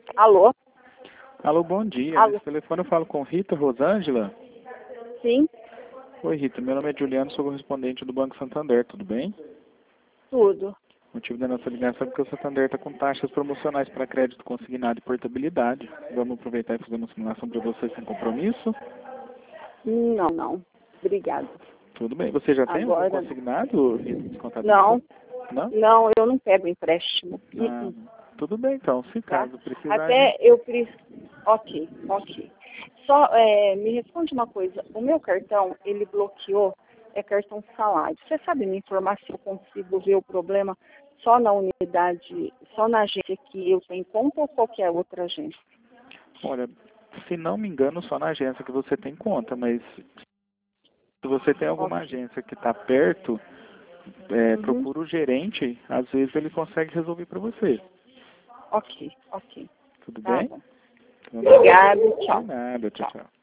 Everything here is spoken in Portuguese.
Alô? Alô, bom dia. Alô? Nesse telefone eu falo com Rita Rosângela. Sim, Oi, Rita. Meu nome é Juliano, sou correspondente do Banco Santander, tudo bem? tudo. O motivo da nossa ligação é porque o Santander está com taxas promocionais para crédito consignado e portabilidade. Vamos aproveitar e fazer uma simulação para você sem compromisso? Não, não. Obrigada. Tudo bem. Você já tem algum Agora, consignado, Rita, descontado? não, Não? não, eu não pego empréstimo. Ah, tudo bem, então. Se Tá? caso precisar... Até eu preciso... Ok, ok. Só me responde uma coisa. O meu cartão, ele bloqueou, é cartão salário. Você sabe me informar se eu consigo ver o problema só na unidade, só na agência que eu tenho conta ou qualquer outra agência? Olha, se não me engano, só na agência que você tem conta, mas se você tem alguma Ok. agência que está perto, Uhum. procura o gerente, às vezes ele consegue resolver para você. Ok, ok. Tudo Tá bem? bom. Então, Obrigada, de tchau. nada, tchau, Tchau. tchau.